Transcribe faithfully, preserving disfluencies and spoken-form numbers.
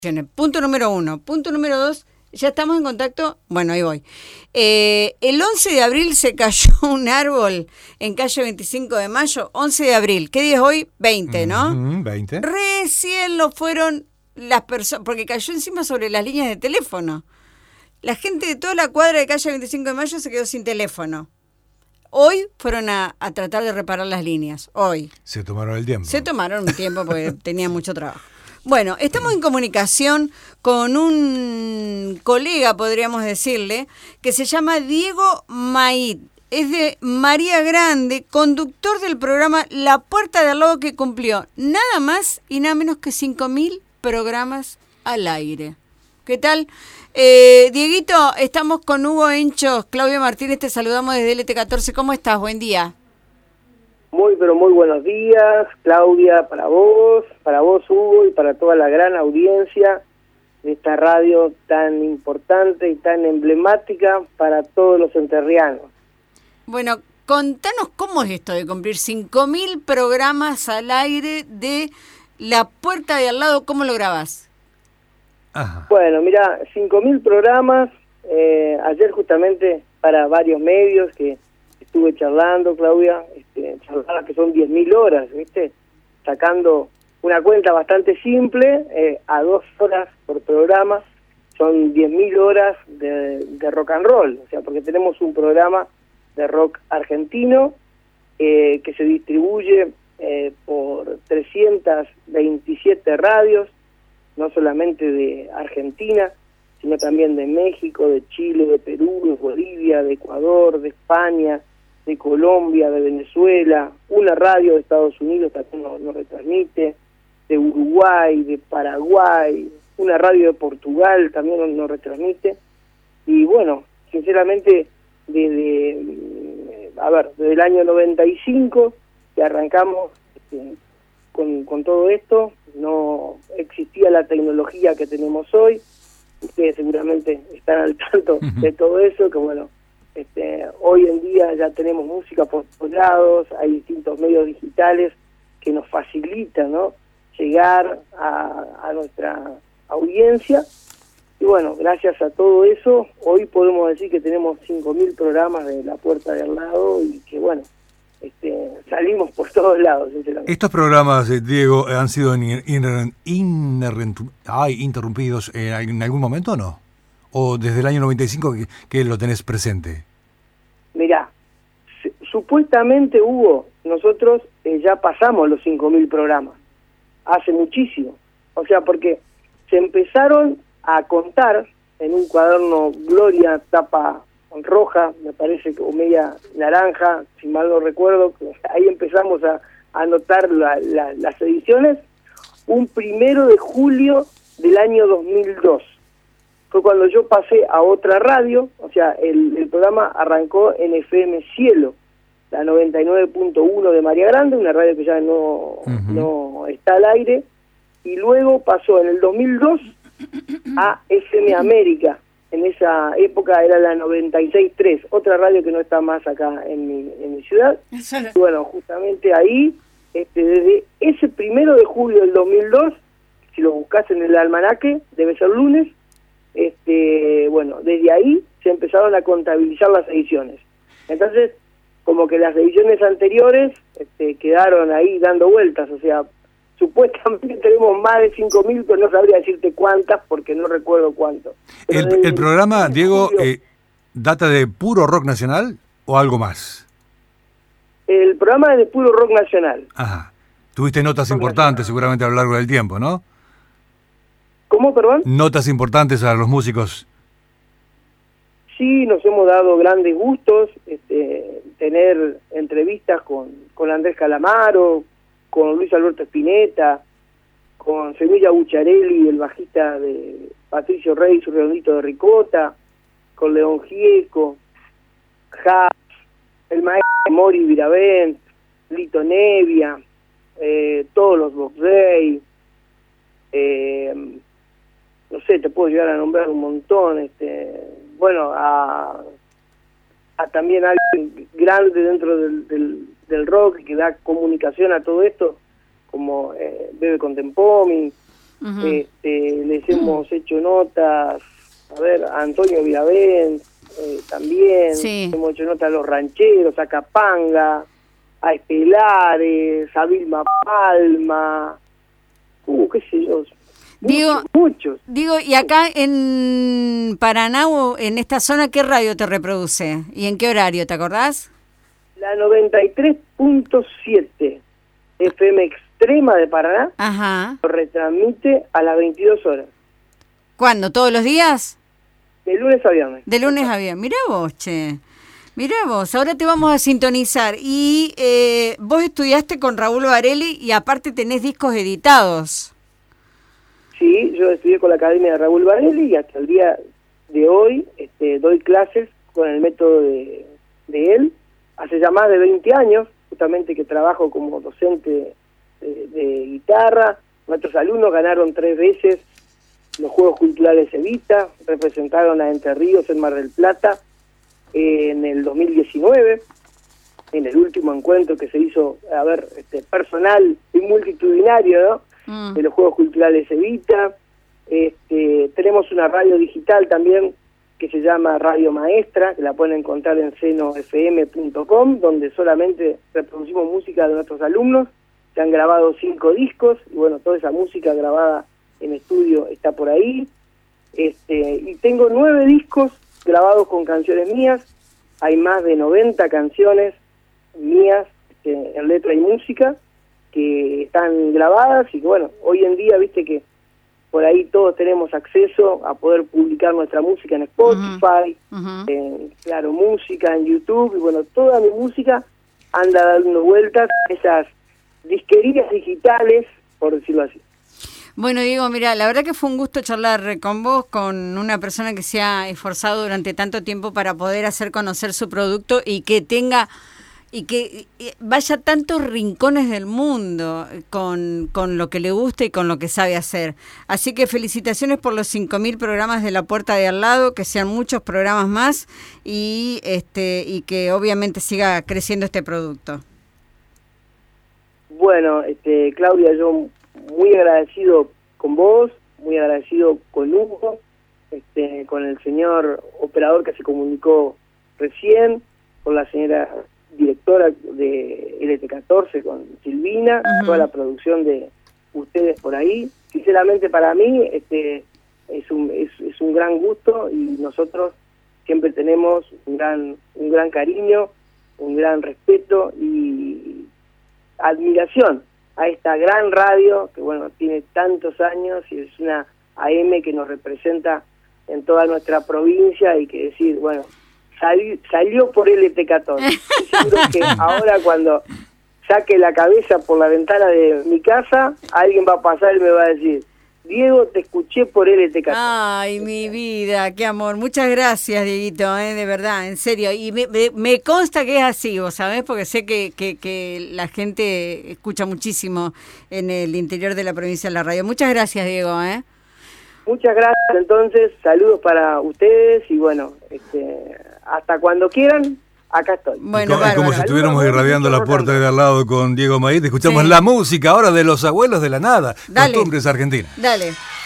Punto número uno. Punto número dos, ya estamos en contacto. Bueno, ahí voy. Eh, el once de abril se cayó un árbol en calle veinticinco de mayo. once de abril. ¿Qué día es hoy? veinte, ¿no? Mm, veinte. Recién lo fueron las personas, porque cayó encima sobre las líneas de teléfono. La gente de toda la cuadra de calle veinticinco de mayo se quedó sin teléfono. Hoy fueron a, a tratar de reparar las líneas. Hoy. Se tomaron el tiempo. Se tomaron un tiempo porque tenían mucho trabajo. Bueno, estamos en comunicación con un colega, podríamos decirle, que se llama Diego Maid. Es de María Grande, conductor del programa La Puerta de Al Lado, que cumplió nada más y nada menos que cinco mil programas al aire. ¿Qué tal? Eh, Dieguito, estamos con Hugo Henchos, Claudia Martínez, te saludamos desde L T catorce. ¿Cómo estás? Buen día. Muy, pero muy buenos días, Claudia, para vos, para vos, Hugo, y para toda la gran audiencia de esta radio tan importante y tan emblemática para todos los entrerrianos. Bueno, contanos cómo es esto de cumplir cinco mil programas al aire de La Puerta de Al Lado, ¿cómo lo grabás? Ajá. Bueno, mira, cinco mil programas, eh, ayer justamente para varios medios que estuve charlando, Claudia, este, charladas que son diez mil horas, ¿viste? Sacando una cuenta bastante simple, eh, a dos horas por programa, son diez mil horas de, de rock and roll, o sea, porque tenemos un programa de rock argentino eh, que se distribuye eh, por trescientas veintisiete radios, no solamente de Argentina, sino también de México, de Chile, de Perú, de Bolivia, de Ecuador, de España, de Colombia, de Venezuela, una radio de Estados Unidos también nos, nos retransmite, de Uruguay, de Paraguay, una radio de Portugal también nos, nos retransmite, y bueno, sinceramente, desde, a ver, desde el año noventa y cinco que arrancamos este, con, con todo esto, no existía la tecnología que tenemos hoy, ustedes seguramente están al tanto de todo eso, que bueno, Este, hoy en día ya tenemos música por todos lados, hay distintos medios digitales que nos facilitan, ¿no?, llegar a, a nuestra audiencia, y bueno, gracias a todo eso, hoy podemos decir que tenemos cinco mil programas de La Puerta de Al Lado, y que bueno, este, salimos por todos lados, sinceramente. Estos programas, eh, Diego, han sido in, in, in, in, ay, interrumpidos eh, en algún momento o no? ¿O desde el año noventa y cinco que, que lo tenés presente? Mirá, supuestamente, Hugo, nosotros eh, ya pasamos los cinco mil programas, hace muchísimo. O sea, porque se empezaron a contar en un cuaderno Gloria, tapa roja, me parece, o media naranja, si mal no recuerdo, ahí empezamos a, a anotar la, la, las ediciones, un primero de julio del año dos mil dos. Fue cuando yo pasé a otra radio, o sea, el, el programa arrancó en F M Cielo, la noventa y nueve punto uno de María Grande, una radio que ya no, uh-huh. no está al aire, y luego pasó en el dos mil dos a F M América, en esa época era la noventa y seis punto tres, otra radio que no está más acá en mi, en mi ciudad. Y bueno, justamente ahí, este, desde ese primero de julio del dos mil dos, si lo buscas en el almanaque, debe ser lunes, este bueno, desde ahí se empezaron a contabilizar las ediciones. Entonces, como que las ediciones anteriores este, quedaron ahí dando vueltas, o sea, supuestamente tenemos más de cinco mil, pero no sabría decirte cuántas porque no recuerdo cuánto. ¿El, el, el programa, Diego, eh, data de puro rock nacional o algo más? El programa es de puro rock nacional. Ajá. Tuviste notas rock importantes nacional, seguramente a lo largo del tiempo, ¿no? ¿Cómo, perdón? Notas importantes a los músicos. Sí, nos hemos dado grandes gustos, este, tener entrevistas con, con Andrés Calamaro, con Luis Alberto Spinetta, con Semilla Bucciarelli, el bajista de Patricio Rey, su redondito de ricota, con León Gieco, Haas, el maestro Mori Viravent, Lito Nevia, eh, todos los Box Day, eh, no sé, te puedo llegar a nombrar un montón, este, bueno, a, a también alguien grande dentro del, del, del rock que da comunicación a todo esto, como eh, Bebe Contempomi, Uh-huh. Este, les hemos hecho notas, a ver, a Antonio Viravent, eh, también, sí. hemos hecho notas a Los Rancheros, a Capanga, a Estelares, a Vilma Palma, uh, qué sé yo, digo, muchos, muchos. Digo, y acá en Paraná, o en esta zona, ¿qué radio te reproduce? ¿Y en qué horario, te acordás? La noventa y tres punto siete F M Extrema de Paraná. Ajá. Lo retransmite a las veintidós horas. ¿Cuándo? ¿Todos los días? De lunes a viernes. De lunes a viernes. Mirá vos, che. Mirá vos, ahora te vamos a sintonizar. Y eh, vos estudiaste con Raúl Varelli y aparte tenés discos editados. Sí, yo estudié con la Academia de Raúl Varelli y hasta el día de hoy este, doy clases con el método de, de él. Hace ya más de veinte años, justamente que trabajo como docente de, de guitarra. Nuestros alumnos ganaron tres veces los Juegos Culturales Evita, representaron a Entre Ríos en Mar del Plata eh, en el dos mil diecinueve, en el último encuentro que se hizo, a ver, este, personal y multitudinario, ¿no? Mm. De los Juegos Culturales Evita. Este, tenemos una radio digital también que se llama Radio Maestra, que la pueden encontrar en seno f m punto com, donde solamente reproducimos música de nuestros alumnos. Se han grabado cinco discos, y bueno, toda esa música grabada en estudio está por ahí. Este, y tengo nueve discos grabados con canciones mías. Hay más de noventa canciones mías este, en letra y música que están grabadas, y que bueno, hoy en día, viste que por ahí todos tenemos acceso a poder publicar nuestra música en Spotify, uh-huh. Uh-huh. en Claro Música, en YouTube, y bueno, toda mi música anda dando vueltas a esas disquerías digitales, por decirlo así. Bueno, Diego, mira, la verdad que fue un gusto charlar con vos, con una persona que se ha esforzado durante tanto tiempo para poder hacer conocer su producto y que tenga... y que vaya a tantos rincones del mundo con, con lo que le gusta y con lo que sabe hacer. Así que felicitaciones por los cinco mil programas de La Puerta de Al Lado, que sean muchos programas más y este y que obviamente siga creciendo este producto. Bueno, este, Claudia, yo muy agradecido con vos, muy agradecido con Hugo, este, con el señor operador que se comunicó recién, con la señora directora de L T catorce, con Silvina, uh-huh. toda la producción de ustedes por ahí. Sinceramente, para mí este es un es, es un gran gusto, y nosotros siempre tenemos un gran un gran cariño, un gran respeto y admiración a esta gran radio que bueno tiene tantos años y es una A M que nos representa en toda nuestra provincia, y que decir, bueno, Sali, salió por L T catorce. Estoy seguro que ahora, cuando saque la cabeza por la ventana de mi casa, alguien va a pasar y me va a decir: Diego, te escuché por L T catorce. Ay, mi vida, qué amor. Muchas gracias, Dieguito, eh, de verdad, en serio. Y me, me, me consta que es así, vos sabés, porque sé que, que, que la gente escucha muchísimo en el interior de la provincia de la radio. Muchas gracias, Diego, ¿eh? Muchas gracias, entonces, saludos para ustedes, y bueno, este, hasta cuando quieran, acá estoy. Bueno, como, como si estuviéramos irradiando La Puerta de Al Lado con Diego Maíz. Escuchamos sí. la música ahora de los abuelos de la nada, Dale. Costumbres Argentinas. Dale.